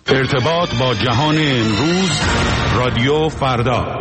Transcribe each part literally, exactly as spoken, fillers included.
ارتباط با جهان امروز، رادیو فردا.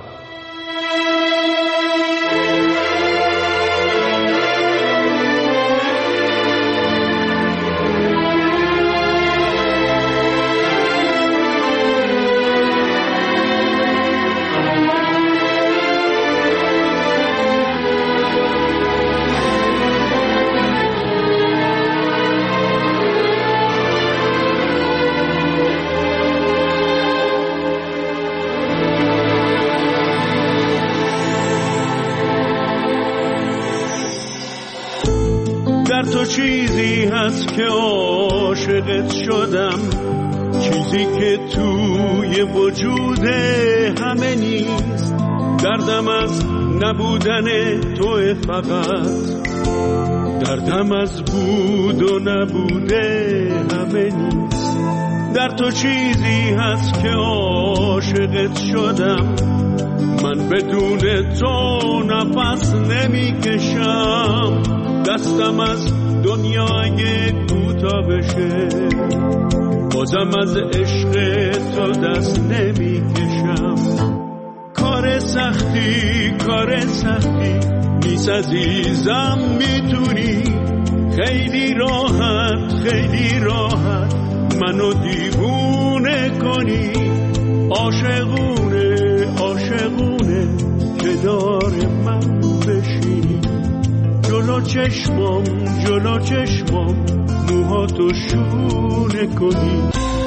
تو چیزی هست که عاشقت شدم، چیزی که توی وجود همه نیست. دردم از نبودن تو فقط، دردم از بود و نبوده همه نیست. در تو چیزی هست که عاشقت شدم، من بدون تو نفس نمی کشم. دستم از دنیا اگه کوتاه بشه، بازم از عشق تو دست نمی کشم. کار سختی کار سختی نیست عزیزم، میتونی خیلی راحت خیلی راحت منو دیوونه کنی. عاشقونه عاشقونه کنار من بشینی، جلو چشمم جلو چشمم موهاتو شونه کنی.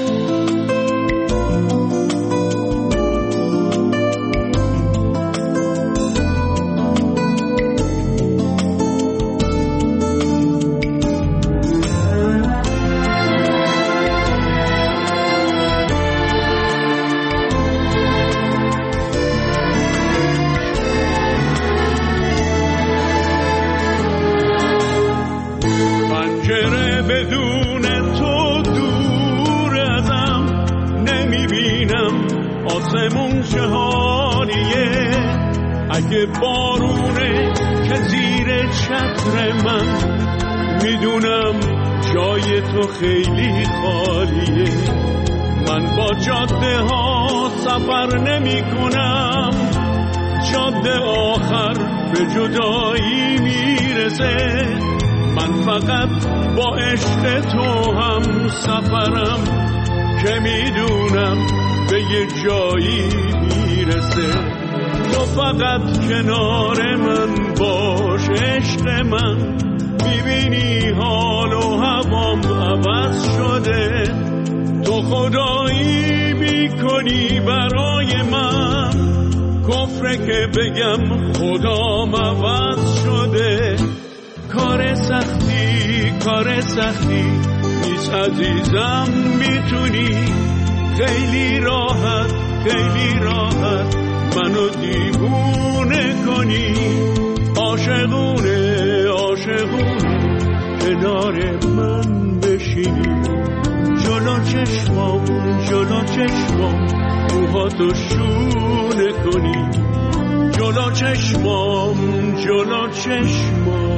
بدون تو دور ازم، نمیبینم آسمون چه حالیه. اگه بارونه که زیر چتر من، میدونم جای تو خیلی خالیه. من با جاده ها سفر نمی کنم، جاده آخر به جدایی میرسه. من فقط با عشق تو هم سفرم، که میدونم به یه جایی میرسه. تو فقط کنار من باش عشق من، میبینی حال و هوام عوض شده. تو خدایی میکنی برای من، کفره که بگم خدام عوض شده. کار سختی کار سختی نیست عزیزم، میتونی خیلی راحت خیلی راحت منو دیوونه کنی. عاشقونه عاشقونه کنار من بشینی، جلو چشمم جلو چشمم موهاتو شونه کنی. جلو چشمم جلو چشمم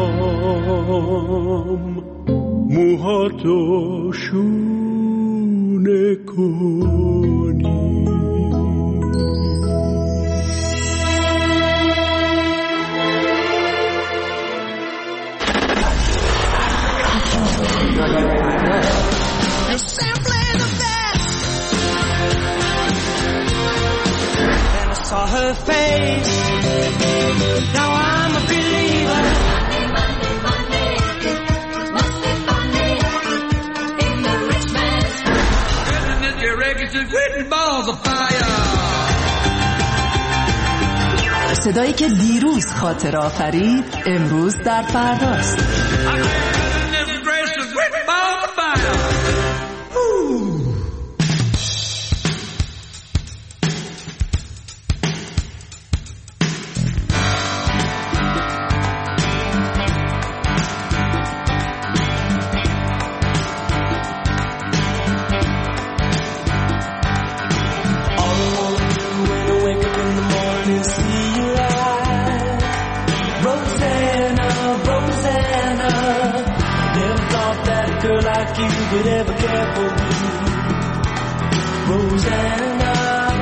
موهاتو شونه کنی. Saw her face, now I'm a believer. Monday, Monday, Monday, must be Monday in the rich man's house. Isn't it your regular written balls of fire? صدایی که دیروز خاطر آفرید امروز در فرداست. Rosanna, Rosanna, could ever care for me, Rosanna.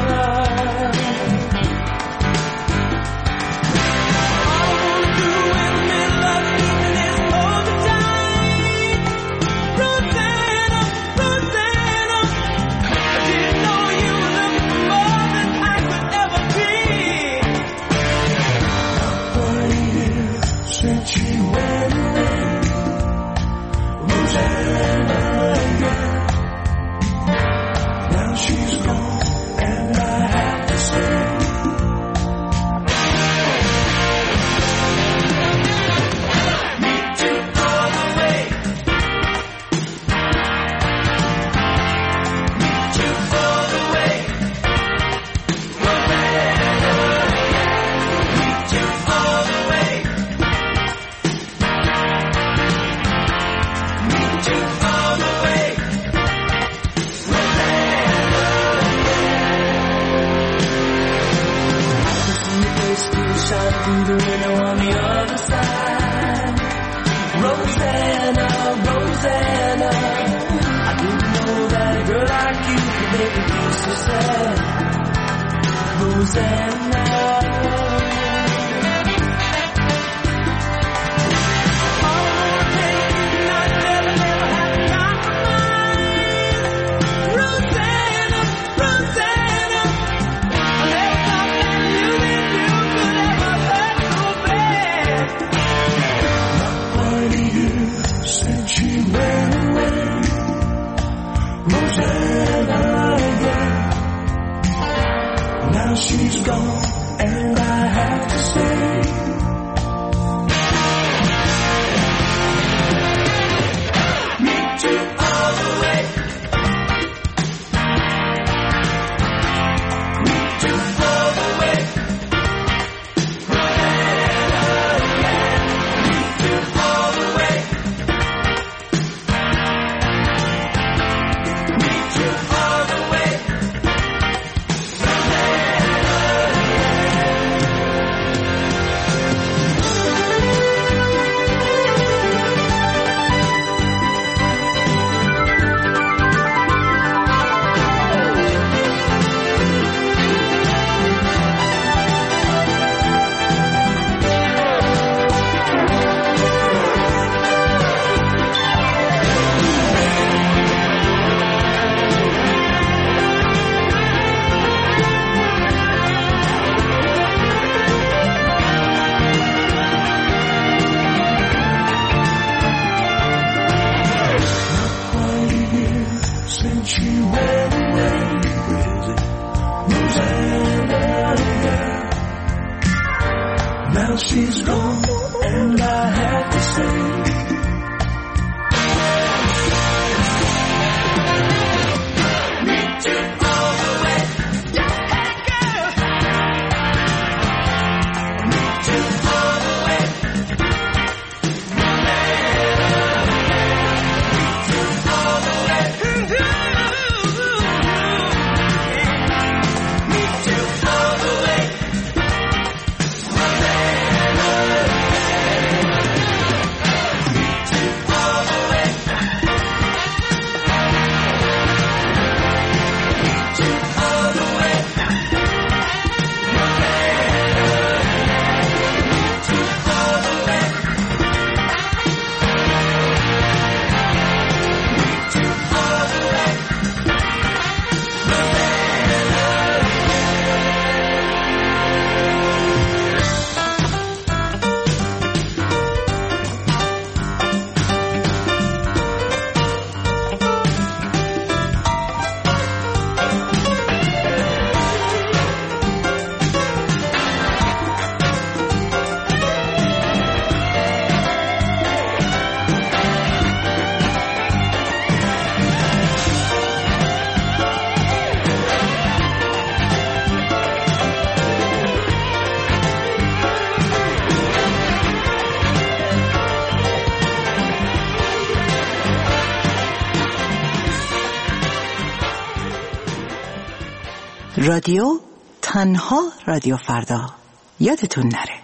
رادیو تنها رادیو فردا، یادتون نره.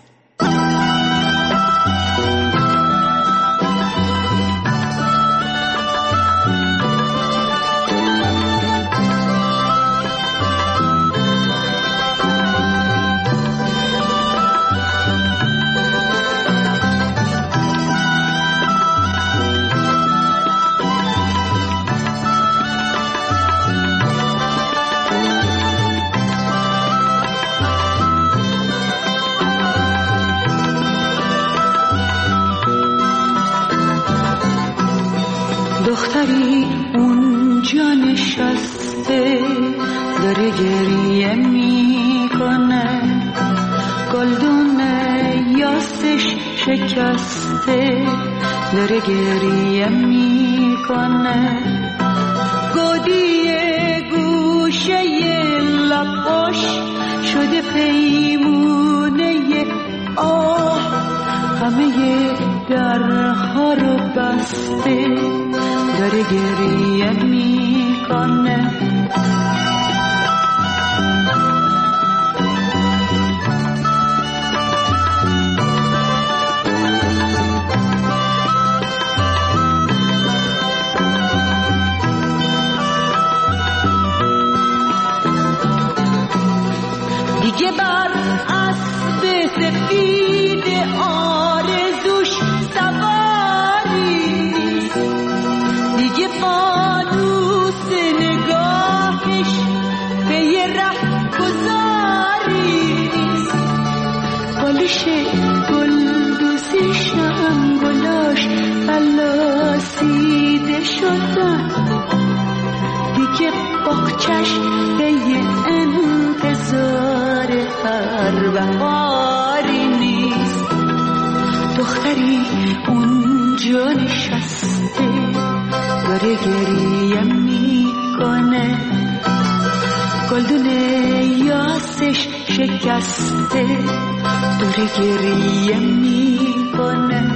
اونجا نشسته داره گریه میکنه، گلدون یاسش شکسته داره گریه میکنه، گودی گوشه لباش شده پیمونه آه، همه درها رو بسته داره گریه میکنه. دیگه بر اسب سفید آرزوش سواری، دیگه فانوس نگاهش به یه ره گذاری، بالش گلدوزیشم گلاش فلاسیده شدن، دیگه باغچش به یه انتظار هر بهاری نیست. دختری اونجا نشسته داره گریه میکنه، گلدون یاسش شکسته داره گریه میکنه.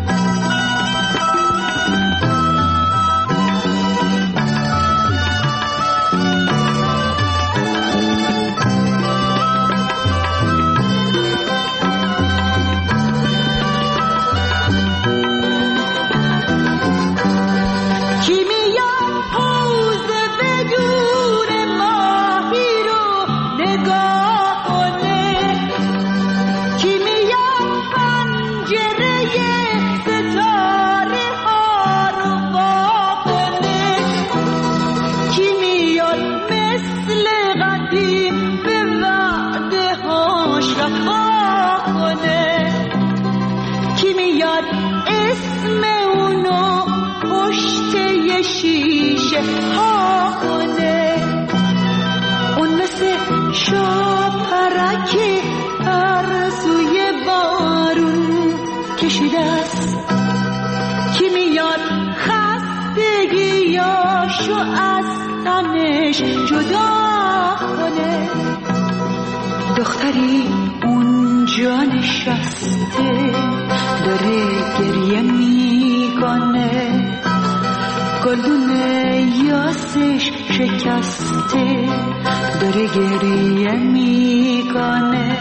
دختری اونجا نشسته داره گریه میکنه، گلدون یاسش شکسته داره گریه میکنه.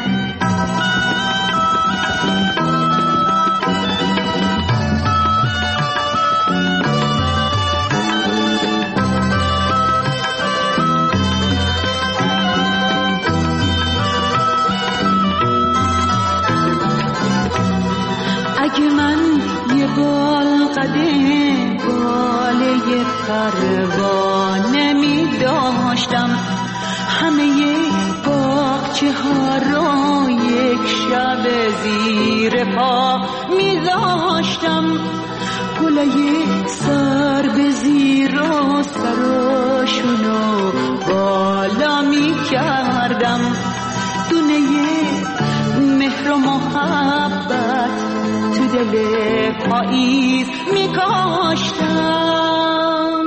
اگه من یه بال قده باله پروانه می داشتم، همه باغچه ها رو یک شب زیر پا می داشتم، گلای سر به زیر و سراشونو بالا می کردم، دونه مهر و محبت تو دل پاییز می کاشتم.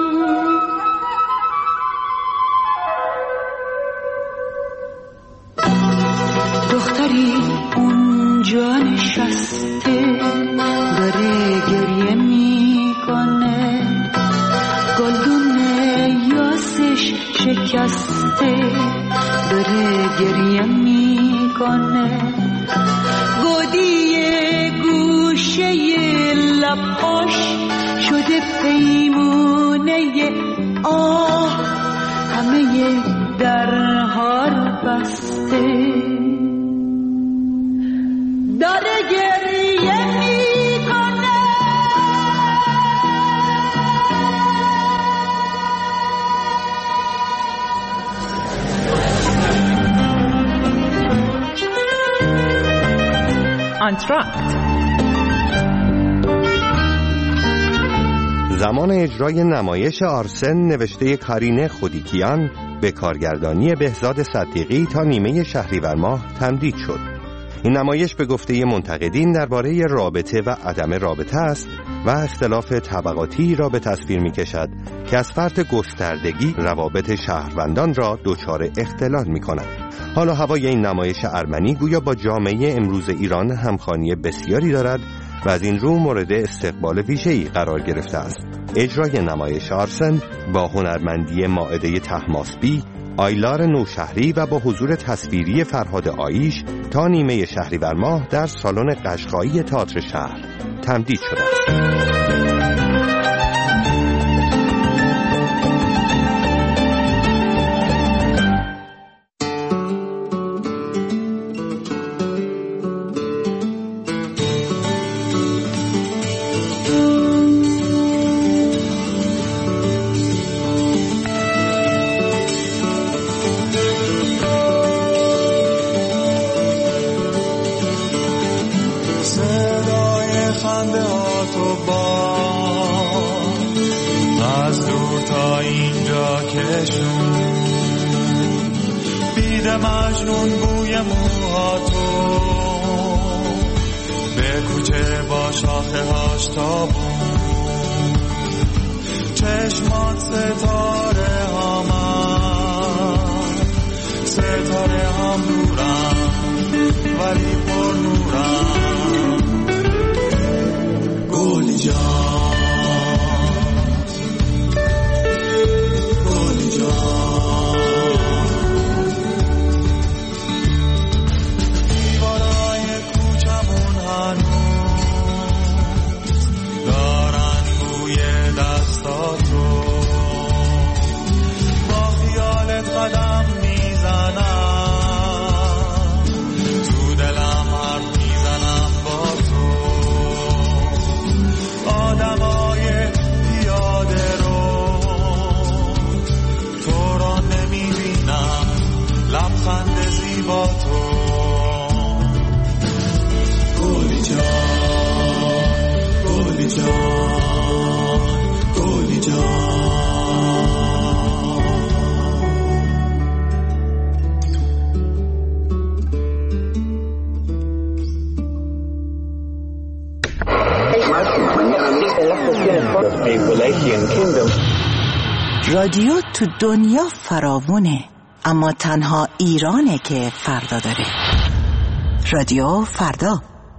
دختری اونجا نشسته داره گریه میکنه، گلدون یاسش شکسته داره گریه میکنه، گودی گوشه لباش شده پیمونه آه، همه درها رو بسته داره گریه میکنه. Entr'acte. زمان اجرای نمایش آرسن نوشته کارینه خودیکیان به کارگردانی بهزاد صدیقی تا نیمه شهریور ماه تمدید شد. این نمایش به گفته منتقدین درباره رابطه و عدم رابطه است و اختلاف طبقاتی را به تصویر می کشد که از فرط گستردگی روابط شهروندان را دچار اختلال می کند. حالا هوای این نمایش ارمنی گویا با جامعه امروز ایران همخوانی بسیاری دارد و از این رو مورد استقبال ویژه‌ای قرار گرفته است. اجرای نمایش آرسن با هنرمندی مائده طهماسبی، آیلار نوشهری و با حضور تصویری فرهاد آیش تا نیمه شهریور ماه در سالن قشقایی تئاتر شهر تمدید شده است. مجنون بوی موهاتو به کوچه با شاخه هاش تابون چشمات ستاره هامن ستاره هم نورم ولی پر نورم گلی جان گلی جان قدم میزنم تو دلم حرف میزنم با تو آدمای پیاده رو تو را نمیبینم لبخند زیبا تو گلی جان گلی جان گلی جان رادیو تو دنیا فراوونه، اما تنها ایرانه که فردا داره. رادیو فردا.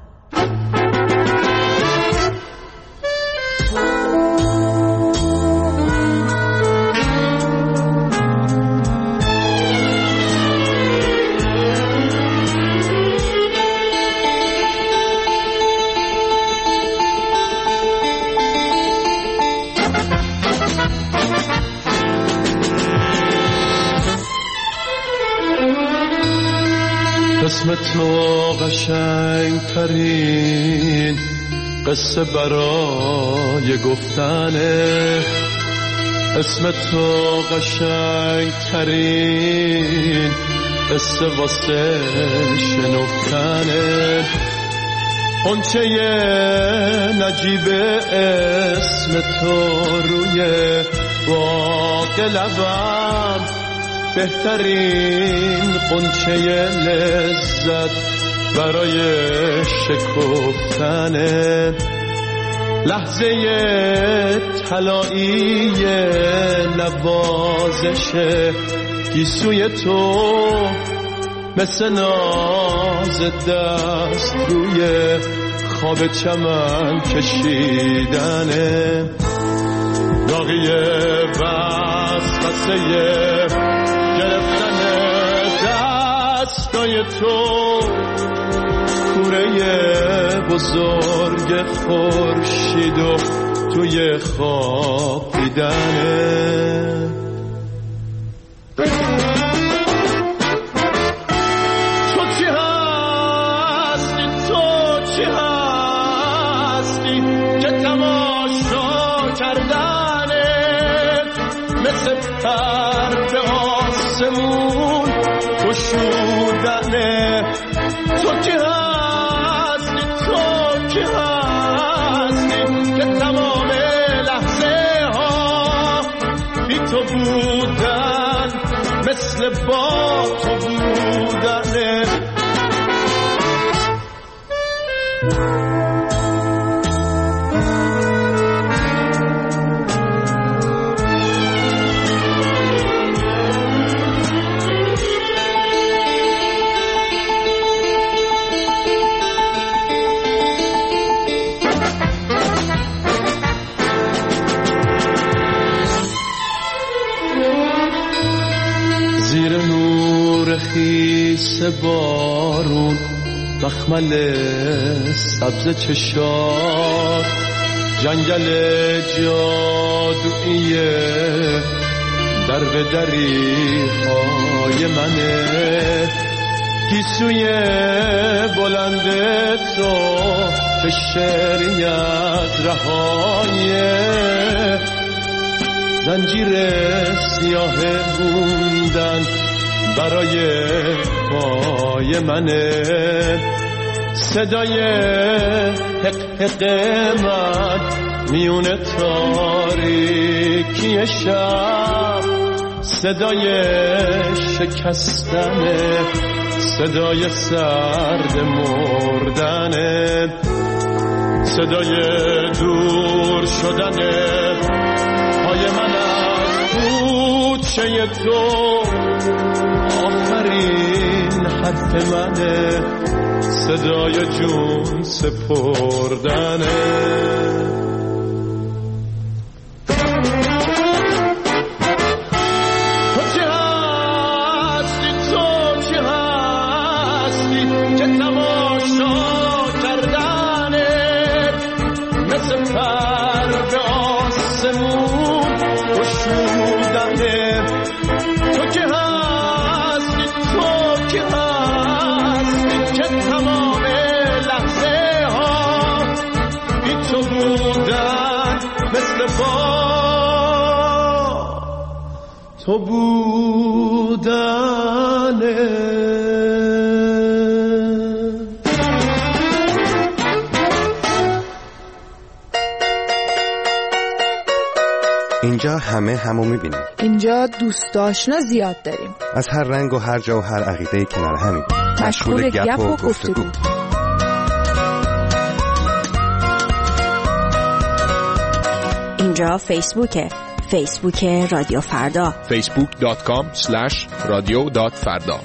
اسم تو قشنگ ترین قصه برای گفتنه، اسم تو قشنگ ترین قصه واسه شنفتنه، اونچه نجیب اسم تو روی باغ لبم، بهترین قنچه لذت برای شکفتنه، لحظه طلایی نوازش گیسوی تو، مثل ناز دست روی خواب چمن کشیدنه، داغی وسوسه گرفتن دستای تو، کوره بزرگ خورشید و توی خواب دیدنه. تو چی هستی، تو چی هستی که تماشا کردنه، مثل پر به آسمون گشودنه. تو کی هستی، تو کی هستی که تمام لحظه تو بودن مثل با تو بودنه. خیس بارون مخمل سبز چشات جنگل جادویی در به دری های منه. گیسوی بلند تو که شعری از رهایه زنجیر سیاه موندن برای پای منه. صدای حق حق من میون تاریکی شب، صدای شکستنه، صدای سرد مردنه، صدای دور شدنه پای من از کوچه تو. آخرین حرف منه، صدای جون سپردنه. تو بودنه. اینجا همه همو میبینیم. اینجا دوست آشنا زیاد داریم، از هر رنگ و هر جا و هر عقیده کنار همین، مشغول گپ و گفتگو. اینجا فیسبوکه، فیسبوک رادیو فردا، فیسبوک دات کام اسلش رادیو دات فردا.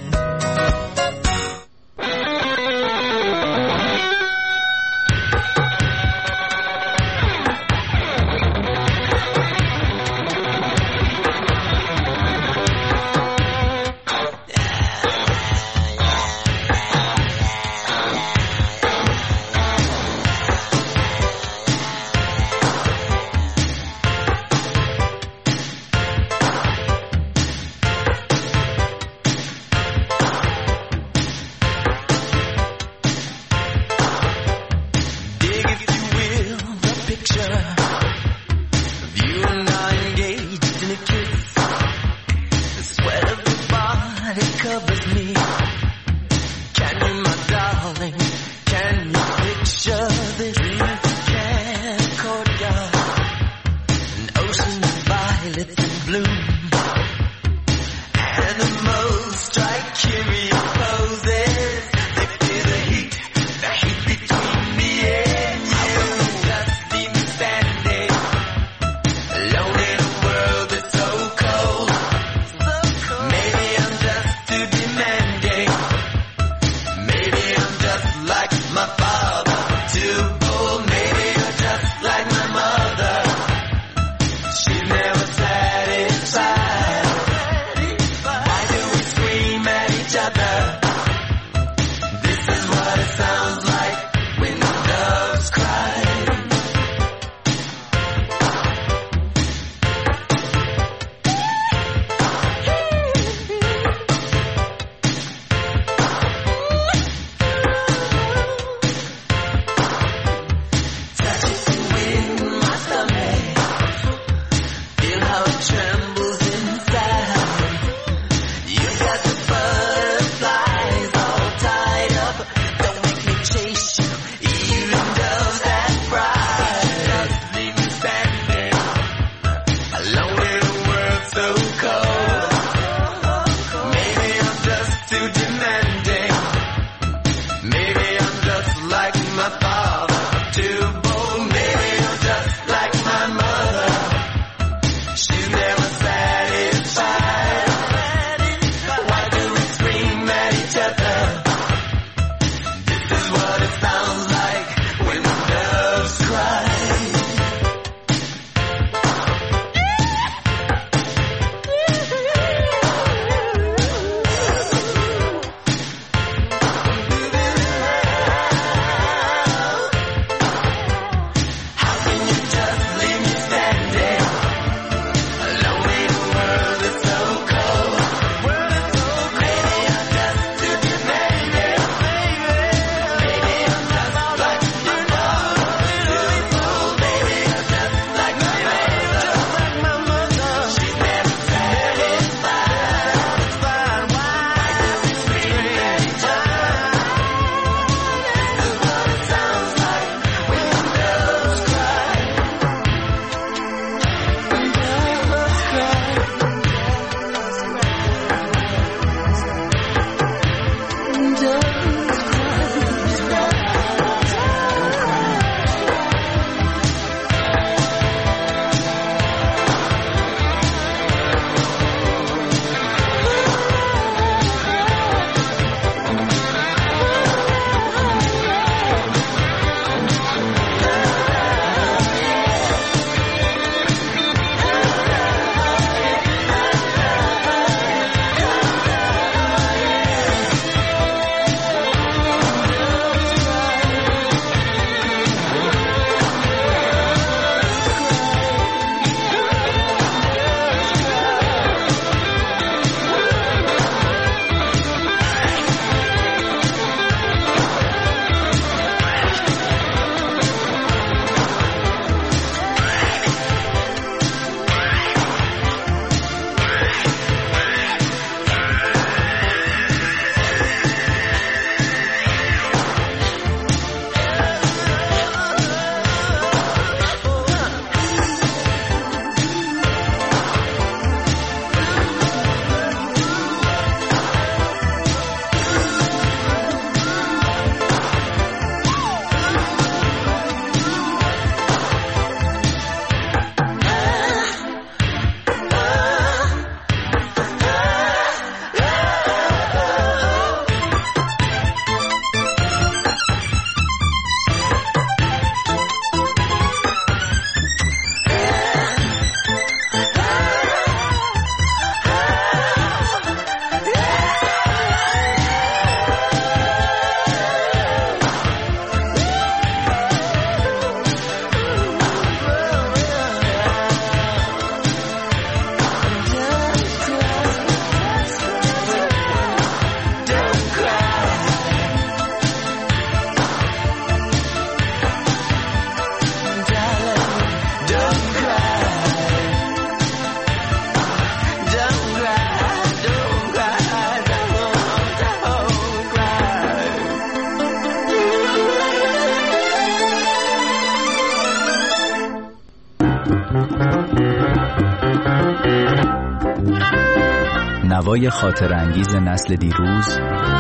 نوای خاطر انگیز نسل دیروز،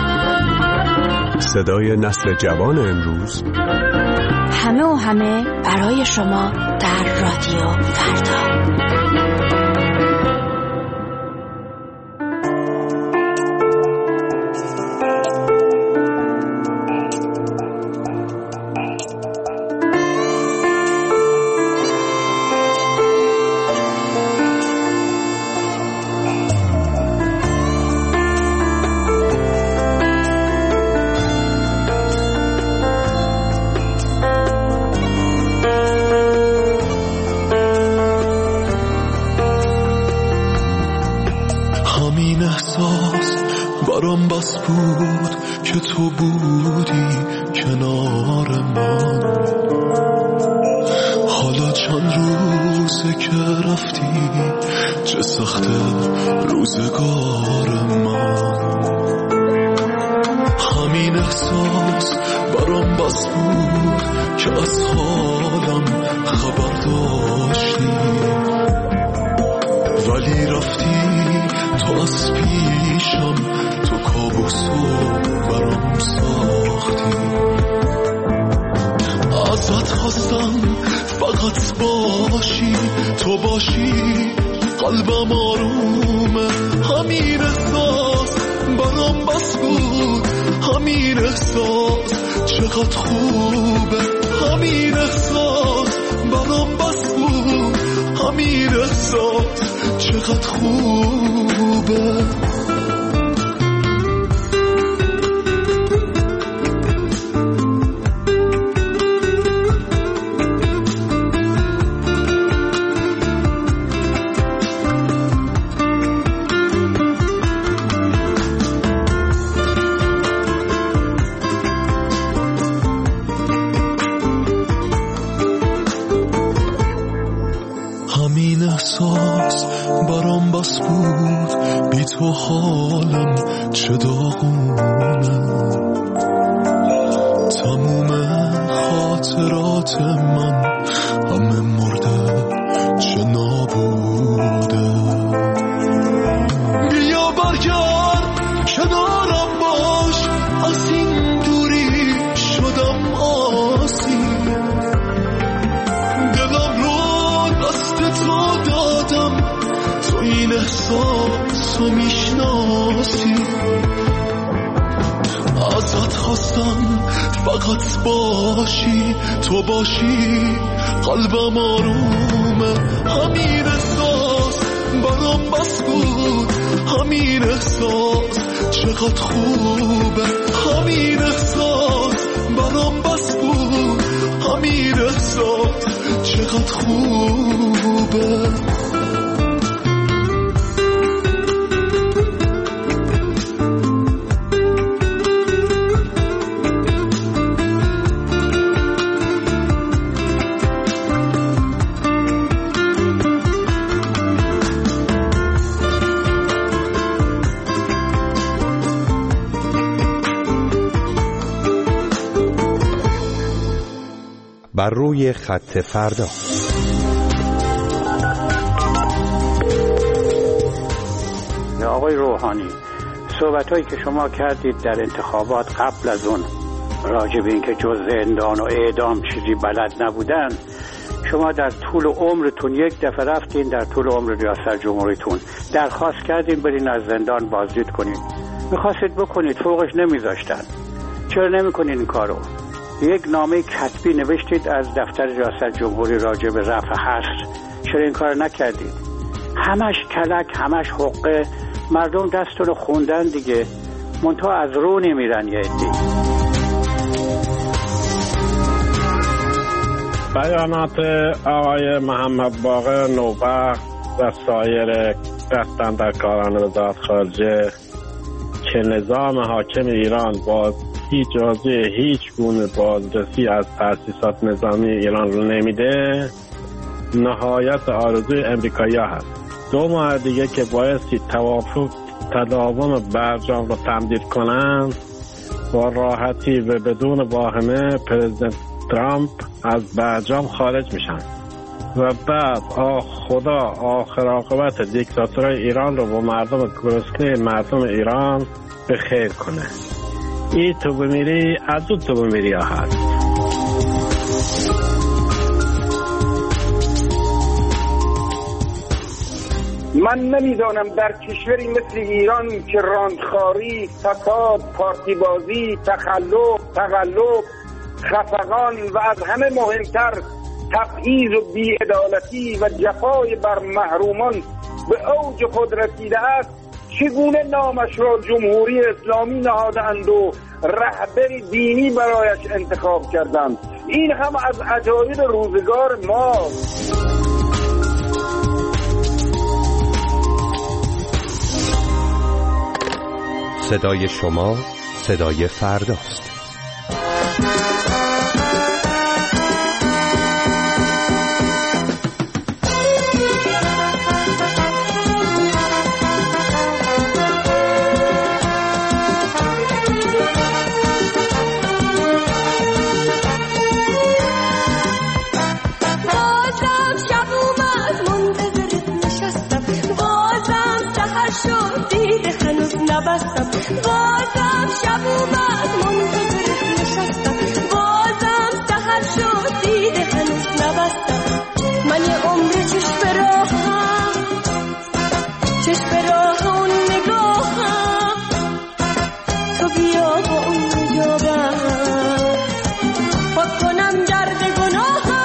صدای نسل جوان امروز، همه و همه برای شما در رادیو فردا. بر روی خط فردا. آقای روحانی، صحبت‌هایی که شما کردید در انتخابات قبل از اون راجع به اینکه جز زندان و اعدام چیزی بلد نبودن، شما در طول عمرتون یک دفعه رفتین در طول عمر ریاست جمهوریتون درخواست کردین برین از زندان بازدید کنین، میخواستید بکنید، فوقش نمیذاشتن. چرا نمیکنین این کارو؟ یک نامه کتبی نوشتید از دفتر ریاست جمهوری راجع به رفع حصر، چرا این کار نکردید؟ همش کلک، همش حقه، مردم دستون خوندن دیگه، منتها از رو نمیرن. یه عده‌ای بیانات آقای محمد باقر نوبخت و سایر دستاندرکاران وزارت خارجه که نظام حاکم ایران با اجازه هیچ گونه بازرسی از تأسیسات نظامی ایران رو نمیده، نهایت آرزوی امریکایی‌ها هست. دو ماه دیگه که بایستی توافق تداوم برجام رو تمدید کنن، با راحتی و بدون واهمه پرزیدنت ترامپ از برجام خارج میشن. و بعد آه خدا آخر عاقبت دیکتاتورای ایران رو با مردم گرسنه مردم ایران به خیر کنه. ای تو بمیری از اون تو بمیری هست. من نمیدانم در کشوری مثل ایران که راندخاری، فساد، پارتی بازی، تخلف، تقلب، خفقان و از همه مهمتر تبعیض و بی‌عدالتی و جفای بر محرومان به اوج خود رسیده است، چگونه نامش را جمهوری اسلامی نهادند و رهبری دینی برایش انتخاب کردند؟ این هم از عجایب روزگار ماست. صدای شما صدای فرداست. بازم شب اومد منتظرت نشستم، بازم سحر شد دیده هنوز نبستم. من یه عمر چشم به راهم، چشم به راه اون نگاهم، تو بیا با اون نجابم پاک کنم درد گناهم.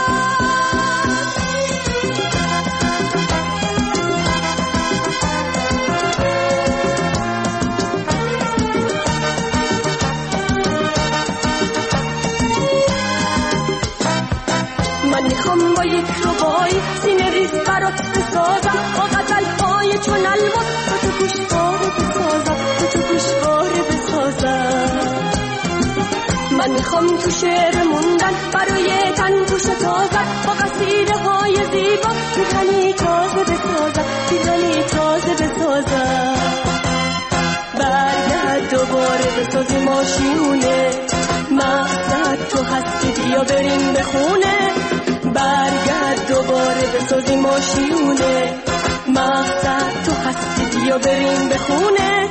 با یک روبای سینه ریز برات بسازم، با غزل‌های چون الماس با تو گوشواره بسازم، با تو گوشواره بسازم. من میخوام تو شعر موندن برای تن تو شتازن، با قصیده های زیبا پیرهنی تازه بسازم، پیرهنی تازه بسازم. برگرد دوباره بسازی ماشیونه، مقصد تو هستی بیا بریم به خونه. برگرد دوباره بسازی ماشیونه، مقصد تو هستی بیا بریم به خونه.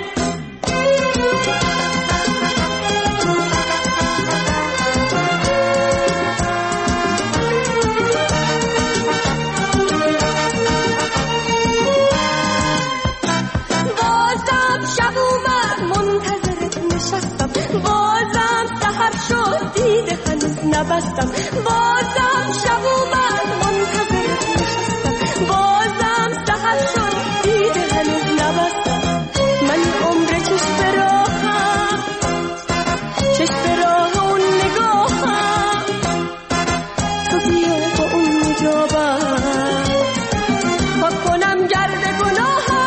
بازم شب اومد منتظرت نشستم، بازم سحر شد دیده هنوز نبستم. بازم شب اومد منتظرت نشستم، بازم سحر شد دیده هنوز نبستم. من عمر چشم به راهم، چشم به راه اون نگاهم، تو بیا با اون نجابم پاک کنم گرد گناهم.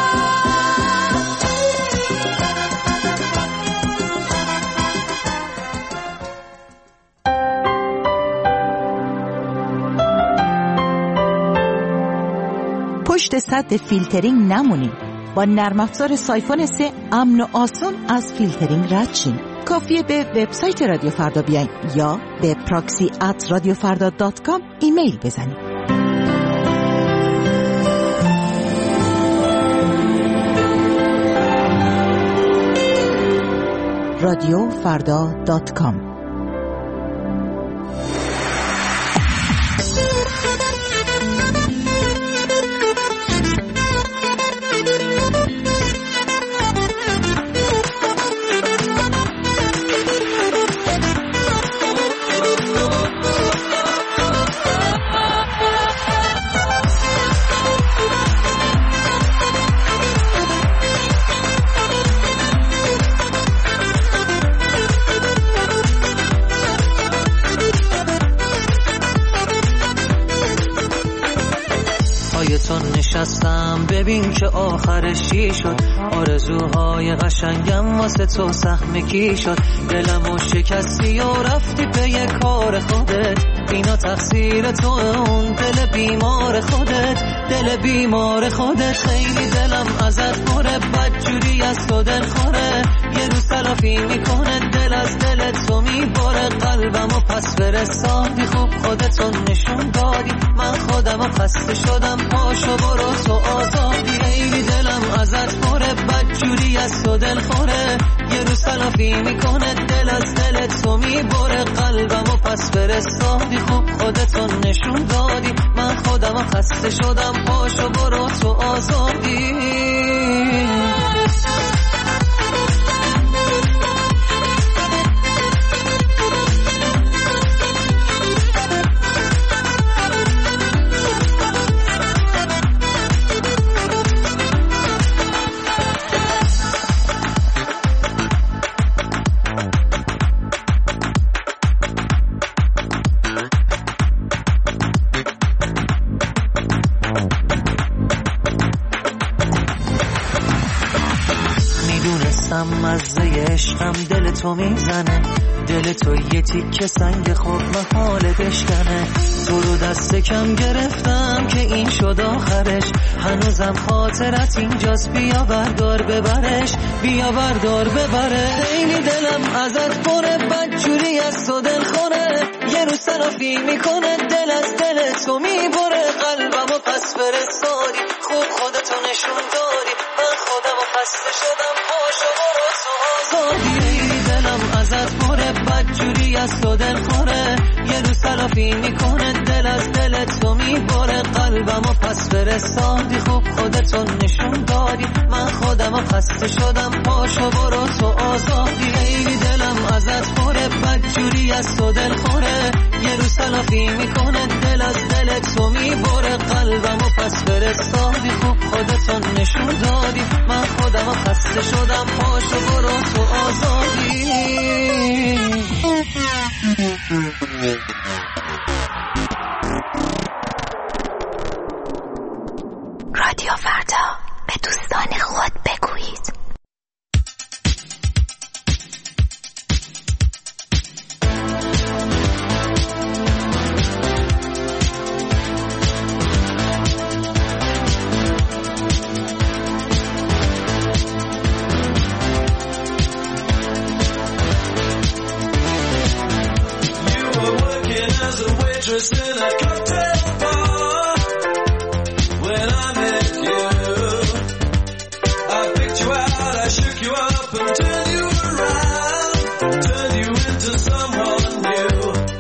پشت سد فیلترینگ نمونید. با نرم افزار سایفون سه امن و آسان از فیلترینگ رد شین. کافیه به وبسایت رادیو فردا بیاین یا به پراکسی ات رادیو فردا دات کام ایمیل بزنید. رادیو فردا دات کام. نشستم ببین که آخرش چی شد، آرزوهای قشنگم واسه تو سهم کی شد. دلمو شکستی و رفتی به یه کار خودت، اینا تقصیر تو اون دل بیمار خودت، دل بیمار خودت. خیلی دلم ازت پره، بدجوری از تو دل خوره، یه روز تلافی میکنه دل از دل تو میباره، قلب قلبمو پس فرستادی، خوب خودتون نشون دادی، من خودمو خسته شدم، پاشو برو تو آزادی. خیلی دلم ازت پره، بدجوری از تو دل خوره، یه روز تلافی میکنه دل از دل تو میبره. قلبمو پس فرستادی، خوب خودتون نشون دادی، من خودمو خسته شدم، پاشو برو تو آزادی. مزه عشقم دل تو میزنه، دل تو یه تیکه سنگ خوب محاله بشکنه. تو رو دست کم گرفتم که این شد آخرش، هنوزم خاطرت اینجاست، بیا بردار ببرش، بیا بردار ببره. خیلی دلم ازت پره، بدجوری از تو دل خوره، یه روز تلافی میکنه دل از دل تو میبره. قلبمو پس فرستادی، خوب خودتو نشون دادی، من خودمو خسته شدم، پاشو برو تو آزادی. خیلی دلم ازت پره، بدجوری از تو دل خوره، یه روز تلافی میکنه دل از دل تو میبره. قلبمو پس فرستادی، خوب خودتون نشون دادی، من خودمو خسته شدم، پاشو برو تو آزادی. خیلی دلم ازت پره، بدجوری از تو دل خوره، یه روز تلافی میکنه دل از دل تو میبره. قلبمو پس فرستادی، خوب خودتون نشون دادی، من خودمو خسته شدم، پاشو برو تو آزادی. رادیو فردا، به دوستان خود بگویید. In a cocktail bar, when I met you, I picked you out, I shook you up and turned you around, turned you into someone new.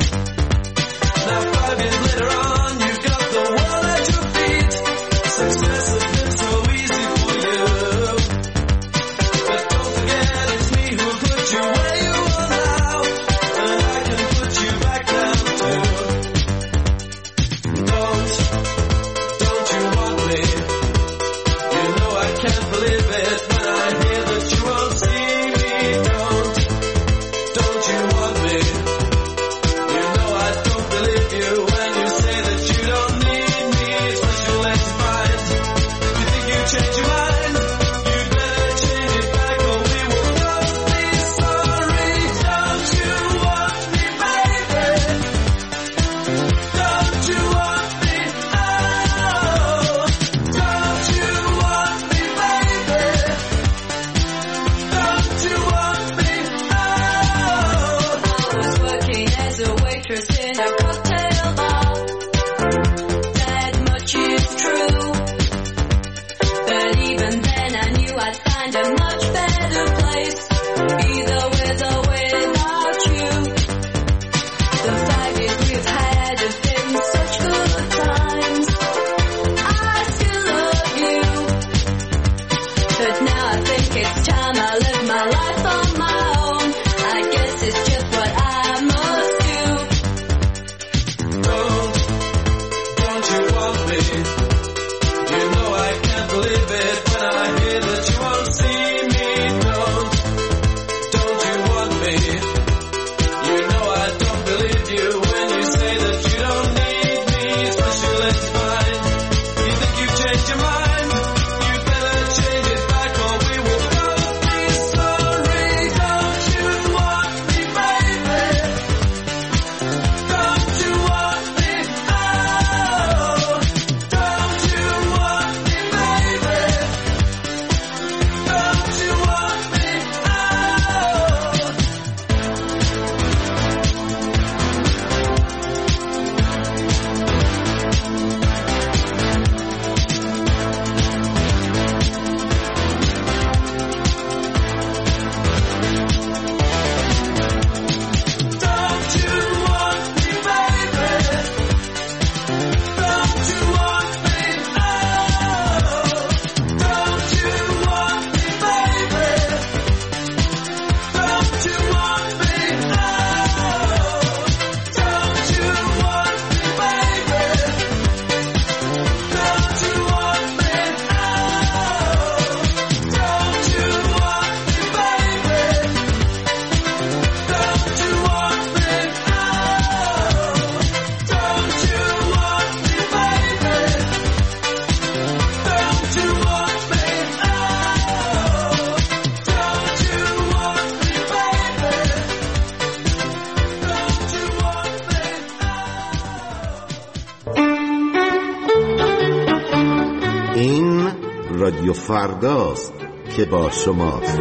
Now five years later on, you've got the world at your feet. Success has been so easy for you, but don't forget it's me who put you where you are now, and I can put you back down too. Change your mind, you better change it back or we will go. Please رادیو فرداست که با شماست.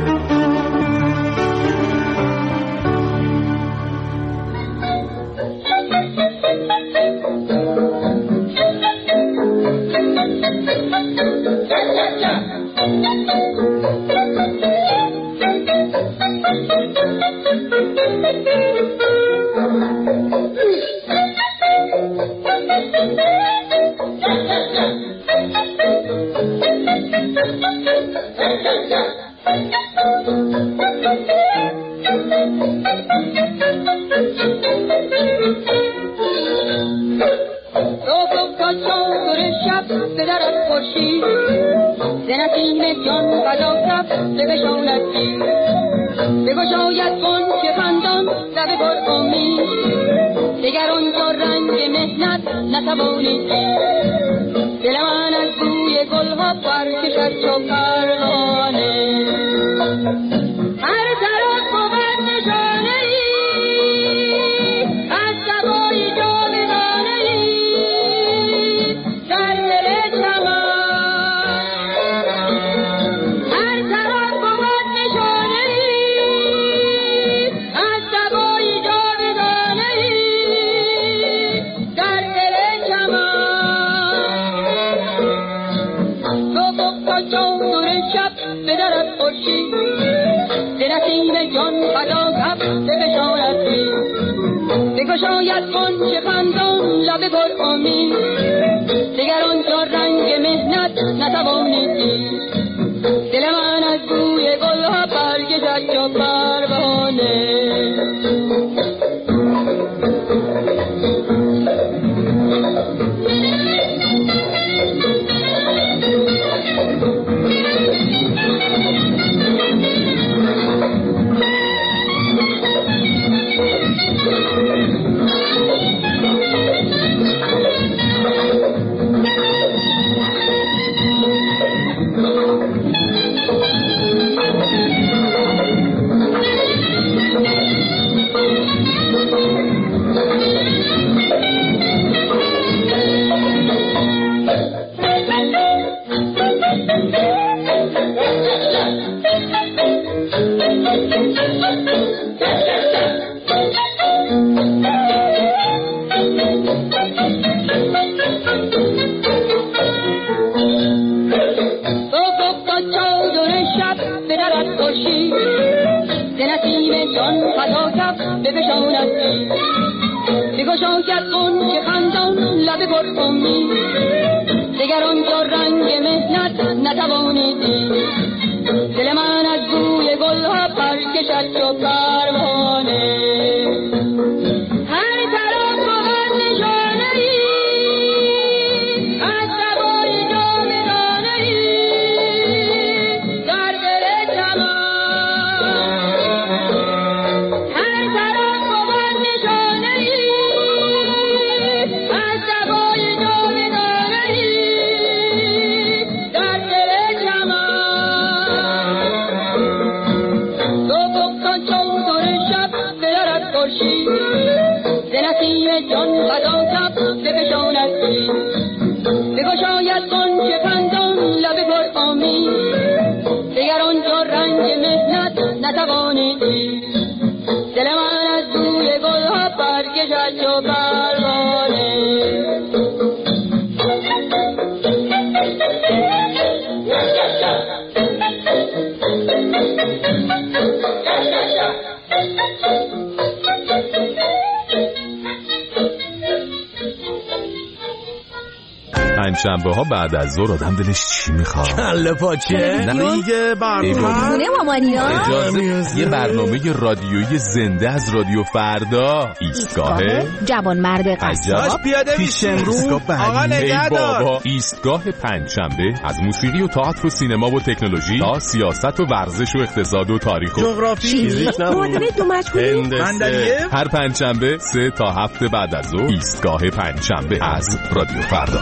شنبه ها بعد از ظهر آدم دلش چی میخواد؟ کله پاچه؟ نه دیگه برنامه مامانیا اجازه یه برنامه رادیویی زنده از رادیو فردا. ایستگاه جوان مرد قصاب پیش امروز. آقا نگهدار. ایستگاه پنجشنبه از موسیقی و تئاتر و سینما و تکنولوژی تا سیاست و ورزش و اقتصاد و تاریخ و جغرافی. معادله دو مجهولی. هر پنجشنبه سه تا هفت بعد از ظهر. ایستگاه پنجشنبه از رادیو فردا.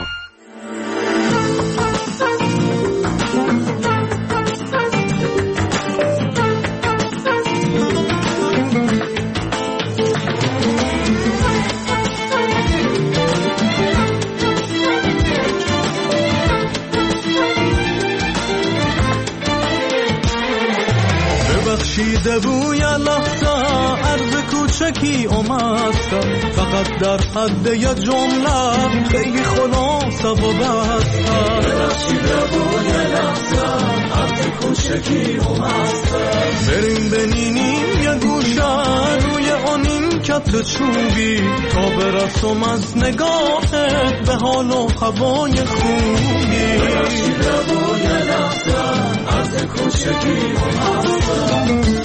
ببخشید بوی لحظه عرض کوچکی اومدم، فقط در حد یه جمله خیلی خلاصه و بستم. ببخشید بوی لحظه عرض کوچکی اومدم، بریم بنینیم یه گوشه روی آنین کت چوبی، تا برسم از نگاهت به حال و هوای خوبی. ببخشید بوی لحظه عرض کوچکی اومدم.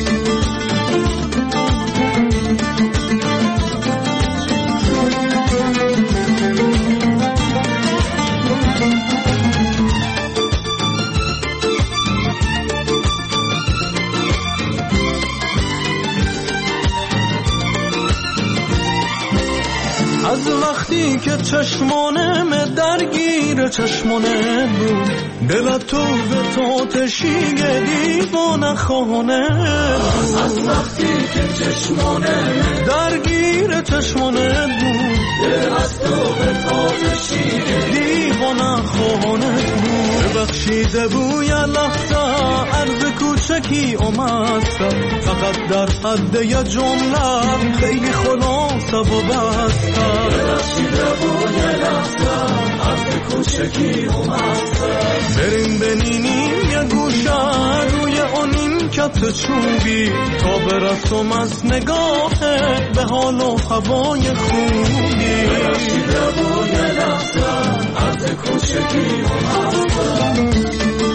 از وقتی که چشمانم درگیر چشمانه بود، دل تو به تاتشی دیوانه خانه بود. از وقتی که چشمانم درگیر چشمانه بود، دل از تو به تاتشی دیوانه خانه بود. ببخشید بوی لحظه عرض کوچکی اومدم، فقط در حد یه جمله خیلی خلاصه و بستم. ببخشید بوی لحظه عرض کوچکی اومدم، بریم بنینیم یه گوشه روی آنین کت چوبی، تا برسم از نگاهت به حال و هوای خوبی. ببخشید بوی لحظه عرض کوچکی اومدم.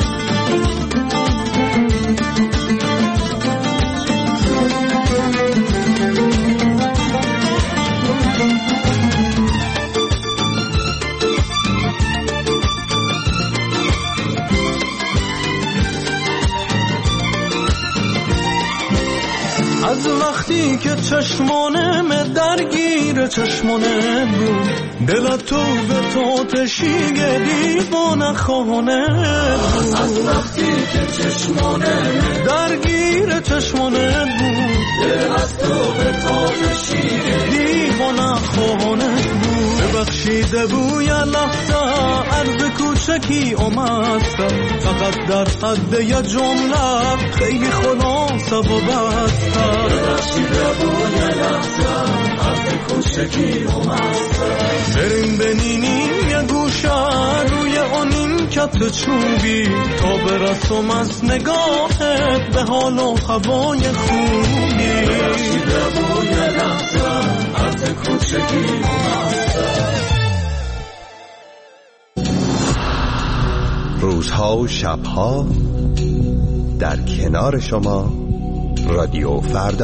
از وقتی که چشمانم درگیر چشمانه بود، دل تو به تاتشی دیوانه خانه بود. از وقتی که چشمانم درگیر چشمانه بود، دل از تو به تاتشی دیوانه خانه بود. ببخشید بوی لحظه عرض کوچکی اومدم، فقط در حد یه جمله خیلی خلاصه و بستم. ببخشید بوی لحظه عرض کوچکی اومدم، بریم بنینیم یه گوشه روی آنین کت چوبی، تا برسم از نگاهت به حال و هوای خوبی. ببخشید بوی لحظه عرض کوچکی اومدم. روزها و شبها در کنار شما رادیو فردا.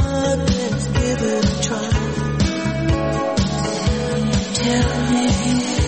Tell me